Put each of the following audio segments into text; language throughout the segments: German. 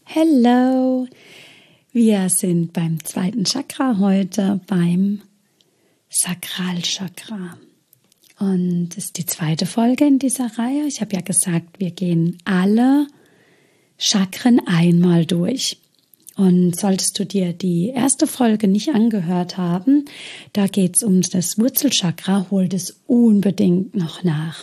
Hello! Wir sind beim zweiten Chakra heute, beim Sakralchakra. Und das ist die zweite Folge in dieser Reihe. Ich habe ja gesagt, wir gehen alle Chakren einmal durch. Und solltest du dir die erste Folge nicht angehört haben, da geht es um das Wurzelchakra, hol das unbedingt noch nach.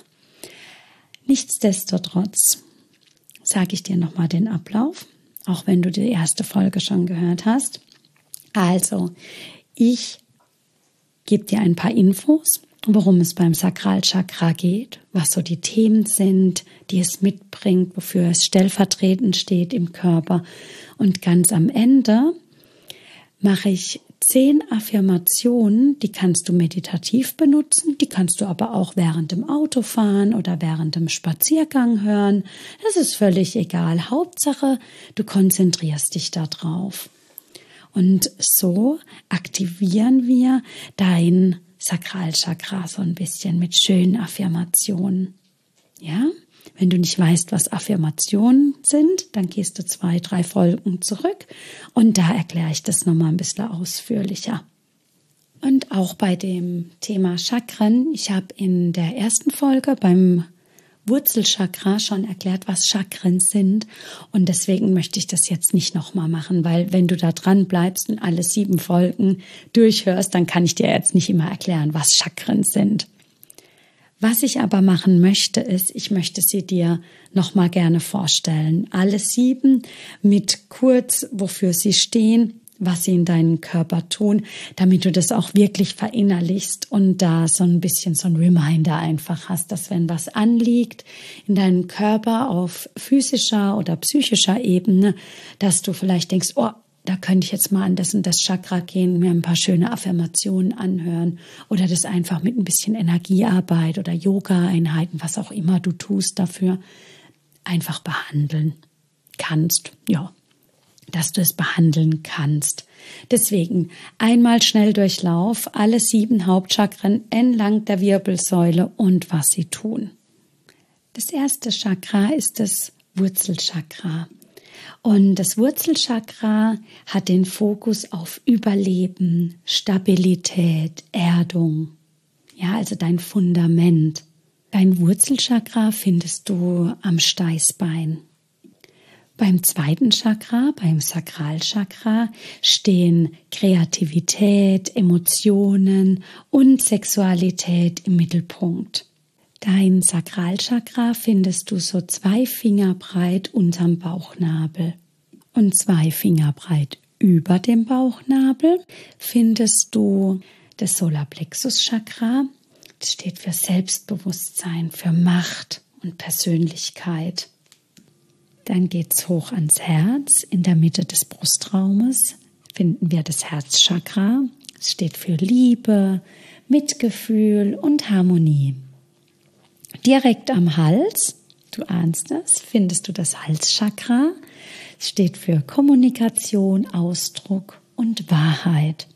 Nichtsdestotrotz sage ich dir nochmal den Ablauf, auch wenn du die erste Folge schon gehört hast. Also, ich gebe dir ein paar Infos, worum es beim Sakralchakra geht, was so die Themen sind, die es mitbringt, wofür es stellvertretend steht im Körper. Und ganz am Ende mache ich 10 Affirmationen, die kannst du meditativ benutzen, die kannst du aber auch während dem Autofahren oder während dem Spaziergang hören. Das ist völlig egal. Hauptsache, du konzentrierst dich da drauf. Und so aktivieren wir dein Sakralchakra so ein bisschen mit schönen Affirmationen. Ja? Wenn du nicht weißt, was Affirmationen sind, dann gehst du 2, 3 Folgen zurück und da erkläre ich das nochmal ein bisschen ausführlicher. Und auch bei dem Thema Chakren, ich habe in der ersten Folge beim Wurzelchakra schon erklärt, was Chakren sind und deswegen möchte ich das jetzt nicht nochmal machen, weil wenn du da dran bleibst und alle 7 Folgen durchhörst, dann kann ich dir jetzt nicht immer erklären, was Chakren sind. Was ich aber machen möchte, ist, ich möchte sie dir nochmal gerne vorstellen. Alle 7 mit kurz, wofür sie stehen, was sie in deinem Körper tun, damit du das auch wirklich verinnerlichst und da so ein bisschen so ein Reminder einfach hast, dass wenn was anliegt in deinem Körper auf physischer oder psychischer Ebene, dass du vielleicht denkst, oh, da könnte ich jetzt mal an das und das Chakra gehen, mir ein paar schöne Affirmationen anhören oder das einfach mit ein bisschen Energiearbeit oder Yoga-Einheiten, was auch immer du tust dafür, einfach behandeln kannst. Ja, dass du es behandeln kannst. Deswegen einmal Schnelldurchlauf, alle 7 Hauptchakren entlang der Wirbelsäule und was sie tun. Das erste Chakra ist das Wurzelchakra. Und das Wurzelchakra hat den Fokus auf Überleben, Stabilität, Erdung. Ja, also dein Fundament. Dein Wurzelchakra findest du am Steißbein. Beim zweiten Chakra, beim Sakralchakra, stehen Kreativität, Emotionen und Sexualität im Mittelpunkt. Dein Sakralchakra findest du so 2 Finger breit unterm Bauchnabel und 2 Finger breit über dem Bauchnabel findest du das Solarplexuschakra. Das steht für Selbstbewusstsein, für Macht und Persönlichkeit. Dann geht's hoch ans Herz. In der Mitte des Brustraumes finden wir das Herzchakra. Es steht für Liebe, Mitgefühl und Harmonie. Direkt am Hals, du ahnst es, findest du das Halschakra. Es steht für Kommunikation, Ausdruck und Wahrheit.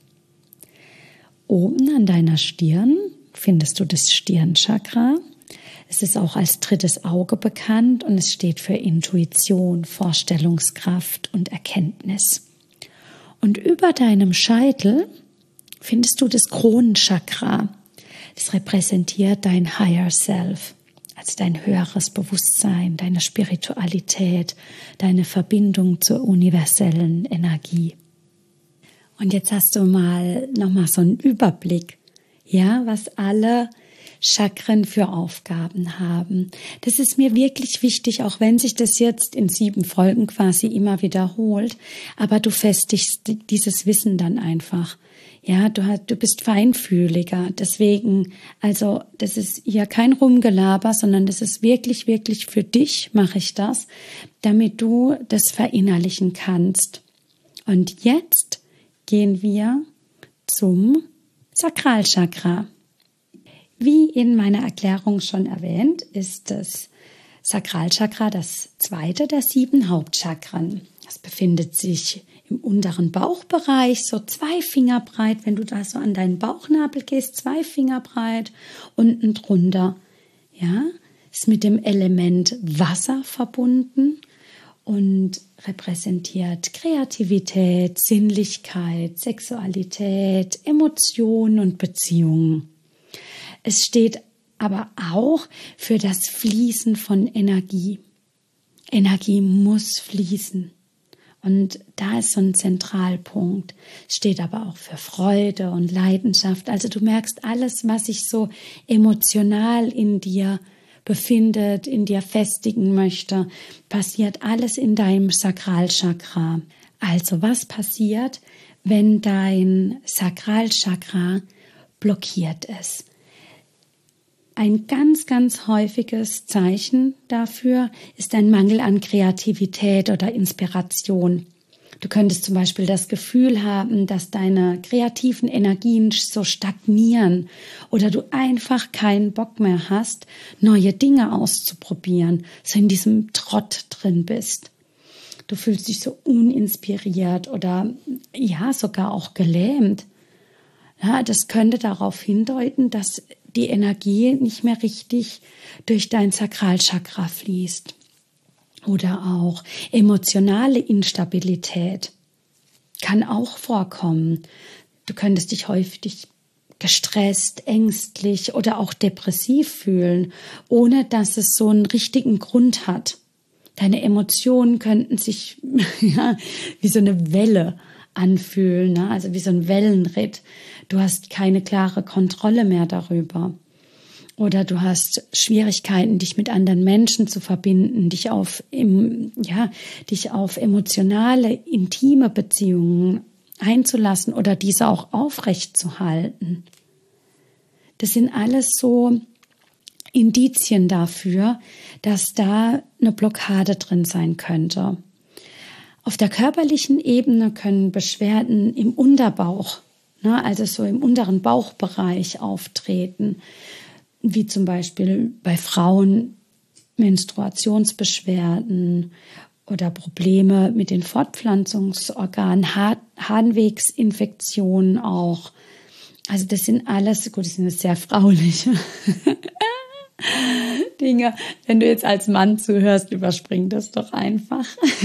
Oben an deiner Stirn findest du das Stirnchakra. Es ist auch als drittes Auge bekannt und es steht für Intuition, Vorstellungskraft und Erkenntnis. Und über deinem Scheitel findest du das Kronenchakra. Das repräsentiert dein Higher Self, also dein höheres Bewusstsein, deine Spiritualität, deine Verbindung zur universellen Energie. Und jetzt hast du nochmal so einen Überblick, ja, was alle Chakren für Aufgaben haben. Das ist mir wirklich wichtig, auch wenn sich das jetzt in 7 Folgen quasi immer wiederholt, aber du festigst dieses Wissen dann einfach. Ja, du bist feinfühliger, deswegen, also das ist hier kein Rumgelaber, sondern das ist wirklich, wirklich für dich mache ich das, damit du das verinnerlichen kannst. Und jetzt gehen wir zum Sakralchakra. Wie in meiner Erklärung schon erwähnt, ist das Sakralchakra das zweite der 7 Hauptchakren. Es befindet sich im unteren Bauchbereich, so 2 Finger breit, wenn du da so an deinen Bauchnabel gehst, 2 Finger breit, unten drunter, ja, ist mit dem Element Wasser verbunden und repräsentiert Kreativität, Sinnlichkeit, Sexualität, Emotionen und Beziehungen. Es steht aber auch für das Fließen von Energie. Energie muss fließen. Und da ist so ein Zentralpunkt. Es steht aber auch für Freude und Leidenschaft. Also du merkst, alles, was sich so emotional in dir befindet, in dir festigen möchte, passiert alles in deinem Sakralchakra. Also was passiert, wenn dein Sakralchakra blockiert ist? Ein ganz, ganz häufiges Zeichen dafür ist ein Mangel an Kreativität oder Inspiration. Du könntest zum Beispiel das Gefühl haben, dass deine kreativen Energien so stagnieren oder du einfach keinen Bock mehr hast, neue Dinge auszuprobieren, so in diesem Trott drin bist. Du fühlst dich so uninspiriert oder ja, sogar auch gelähmt. Ja, das könnte darauf hindeuten, dass die Energie nicht mehr richtig durch dein Sakralchakra fließt. Oder auch emotionale Instabilität kann auch vorkommen. Du könntest dich häufig gestresst, ängstlich oder auch depressiv fühlen, ohne dass es so einen richtigen Grund hat. Deine Emotionen könnten sich ja, wie so eine Welle anfühlen, ne? Also wie so ein Wellenritt. Du hast keine klare Kontrolle mehr darüber. Oder du hast Schwierigkeiten, dich mit anderen Menschen zu verbinden, dich auf emotionale, intime Beziehungen einzulassen oder diese auch aufrechtzuhalten. Das sind alles so Indizien dafür, dass da eine Blockade drin sein könnte. Auf der körperlichen Ebene können Beschwerden im Unterbauch, also so im unteren Bauchbereich auftreten, wie zum Beispiel bei Frauen Menstruationsbeschwerden oder Probleme mit den Fortpflanzungsorganen, Harnwegsinfektionen auch. Also das sind alles, gut, das sind sehr frauliche Dinge. Wenn du jetzt als Mann zuhörst, überspring das doch einfach.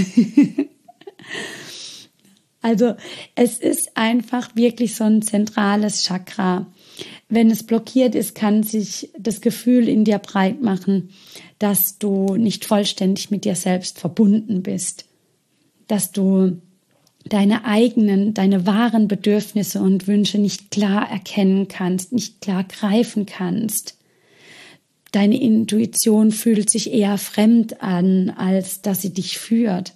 Also es ist einfach wirklich so ein zentrales Chakra. Wenn es blockiert ist, kann sich das Gefühl in dir breit machen, dass du nicht vollständig mit dir selbst verbunden bist, dass du deine wahren Bedürfnisse und Wünsche nicht klar erkennen kannst, nicht klar greifen kannst. Deine Intuition fühlt sich eher fremd an, als dass sie dich führt.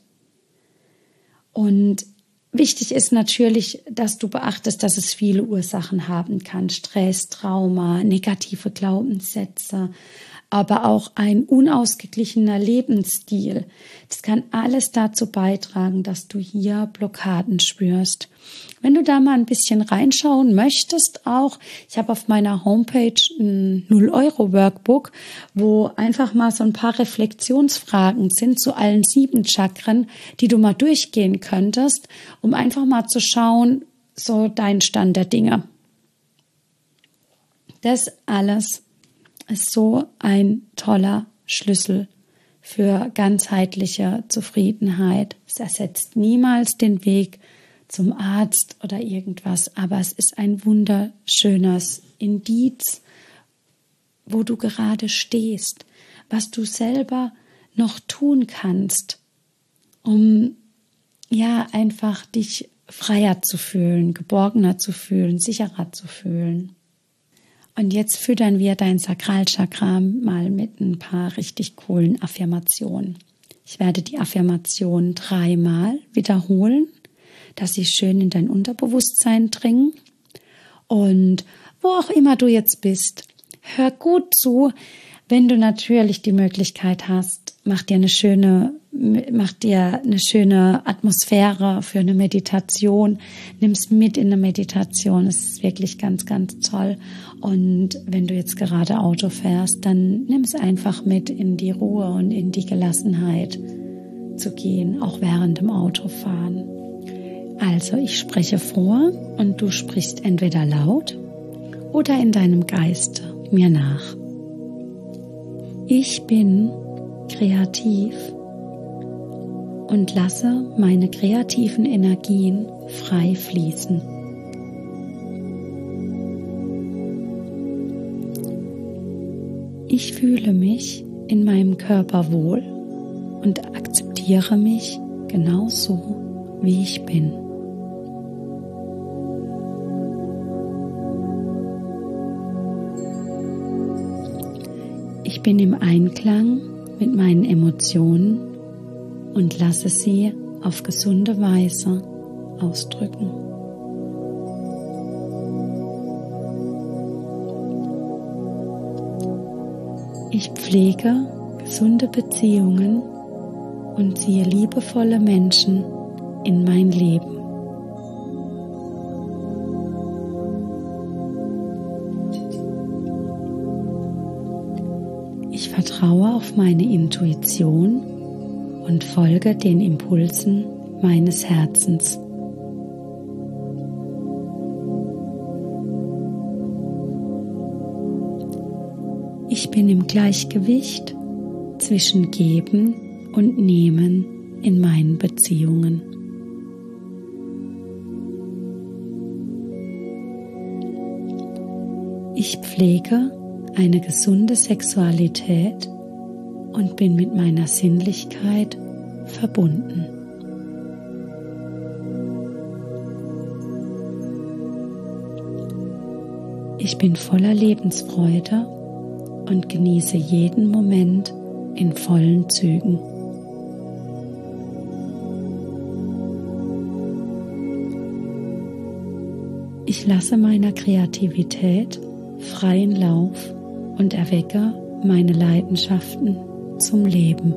Und wichtig ist natürlich, dass du beachtest, dass es viele Ursachen haben kann. Stress, Trauma, negative Glaubenssätze, aber auch ein unausgeglichener Lebensstil. Das kann alles dazu beitragen, dass du hier Blockaden spürst. Wenn du da mal ein bisschen reinschauen möchtest auch, ich habe auf meiner Homepage ein 0-Euro-Workbook, wo einfach mal so ein paar Reflexionsfragen sind zu allen 7 Chakren, die du mal durchgehen könntest, um einfach mal zu schauen, so dein Stand der Dinge. Das alles ist so ein toller Schlüssel für ganzheitliche Zufriedenheit. Es ersetzt niemals den Weg zum Arzt oder irgendwas, aber es ist ein wunderschönes Indiz, wo du gerade stehst, was du selber noch tun kannst, um ja einfach dich freier zu fühlen, geborgener zu fühlen, sicherer zu fühlen. Und jetzt füttern wir dein Sakralchakra mal mit ein paar richtig coolen Affirmationen. Ich werde die Affirmation 3-mal wiederholen, dass sie schön in dein Unterbewusstsein dringen. Und wo auch immer du jetzt bist, hör gut zu. Wenn du natürlich die Möglichkeit hast, mach dir eine schöne Atmosphäre für eine Meditation. Nimm's mit in eine Meditation. Es ist wirklich ganz, ganz toll. Und wenn du jetzt gerade Auto fährst, dann nimm's einfach mit in die Ruhe und in die Gelassenheit zu gehen, auch während dem Autofahren. Also ich spreche vor und du sprichst entweder laut oder in deinem Geiste mir nach. Ich bin kreativ und lasse meine kreativen Energien frei fließen. Ich fühle mich in meinem Körper wohl und akzeptiere mich genauso, wie ich bin. Ich bin im Einklang mit meinen Emotionen und lasse sie auf gesunde Weise ausdrücken. Ich pflege gesunde Beziehungen und ziehe liebevolle Menschen in mein Leben. Ich vertraue auf meine Intuition und folge den Impulsen meines Herzens. Ich bin im Gleichgewicht zwischen Geben und Nehmen in meinen Beziehungen. Ich pflege eine gesunde Sexualität und bin mit meiner Sinnlichkeit verbunden. Ich bin voller Lebensfreude und genieße jeden Moment in vollen Zügen. Ich lasse meiner Kreativität freien Lauf und erwecke meine Leidenschaften zum Leben.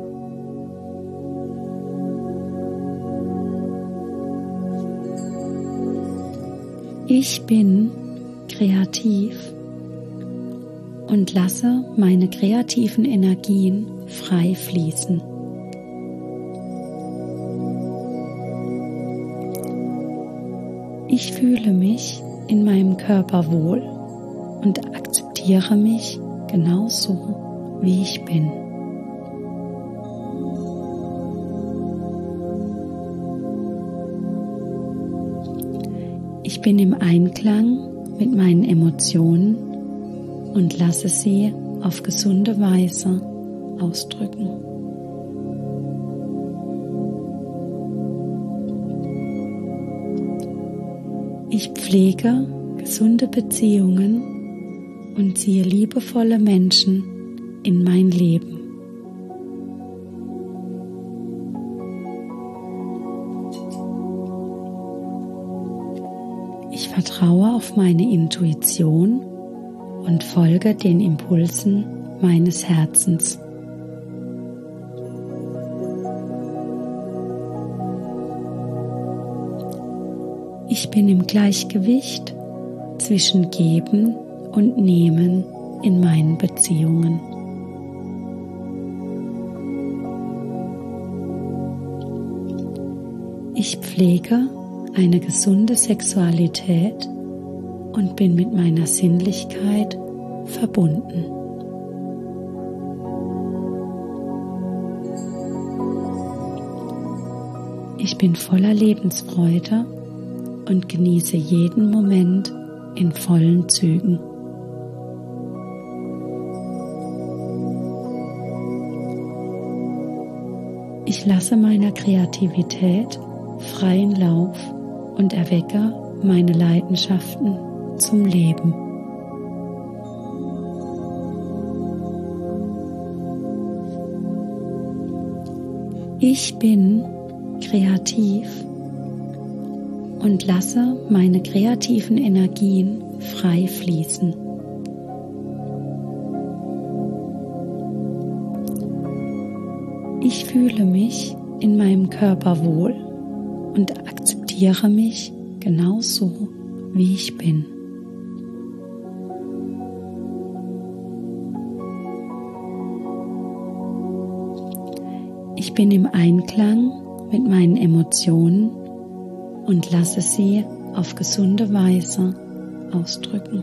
Ich bin kreativ und lasse meine kreativen Energien frei fließen. Ich fühle mich in meinem Körper wohl und akzeptiere mich genauso, wie ich bin. Ich bin im Einklang mit meinen Emotionen und lasse sie auf gesunde Weise ausdrücken. Ich pflege gesunde Beziehungen und ziehe liebevolle Menschen in mein Leben. Ich vertraue auf meine Intuition und folge den Impulsen meines Herzens. Ich bin im Gleichgewicht zwischen Geben und Nehmen in meinen Beziehungen. Ich pflege eine gesunde Sexualität und bin mit meiner Sinnlichkeit verbunden. Ich bin voller Lebensfreude und genieße jeden Moment in vollen Zügen. Ich lasse meiner Kreativität freien Lauf und erwecke meine Leidenschaften zum Leben. Ich bin kreativ und lasse meine kreativen Energien frei fließen. Ich fühle mich in meinem Körper wohl und akzeptiere mich genauso, wie ich bin. Ich bin im Einklang mit meinen Emotionen und lasse sie auf gesunde Weise ausdrücken.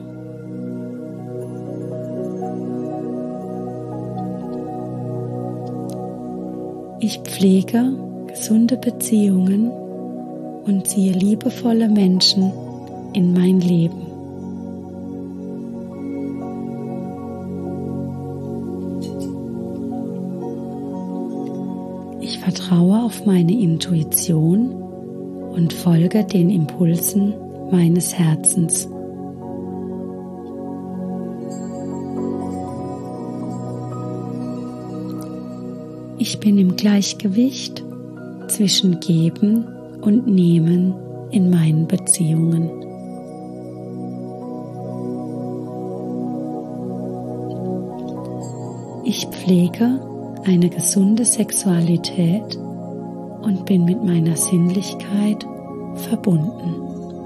Ich pflege gesunde Beziehungen und ziehe liebevolle Menschen in mein Leben. Ich vertraue auf meine Intuition und folge den Impulsen meines Herzens. Ich bin im Gleichgewicht zwischen Geben und Nehmen in meinen Beziehungen. Ich pflege eine gesunde Sexualität und bin mit meiner Sinnlichkeit verbunden.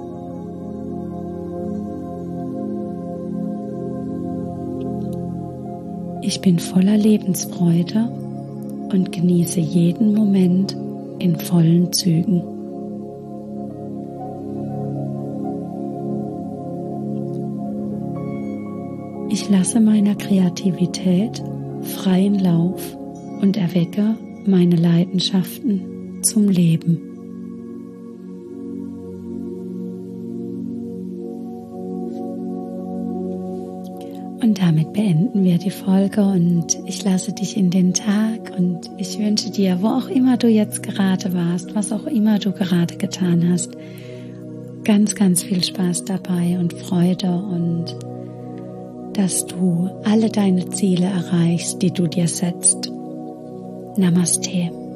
Ich bin voller Lebensfreude und genieße jeden Moment in vollen Zügen. Ich lasse meiner Kreativität freien Lauf und erwecke meine Leidenschaften zum Leben. Und damit beenden wir die Folge und ich lasse dich in den Tag und ich wünsche dir, wo auch immer du jetzt gerade warst, was auch immer du gerade getan hast, ganz, ganz viel Spaß dabei und Freude und dass du alle deine Ziele erreichst, die du dir setzt. Namaste.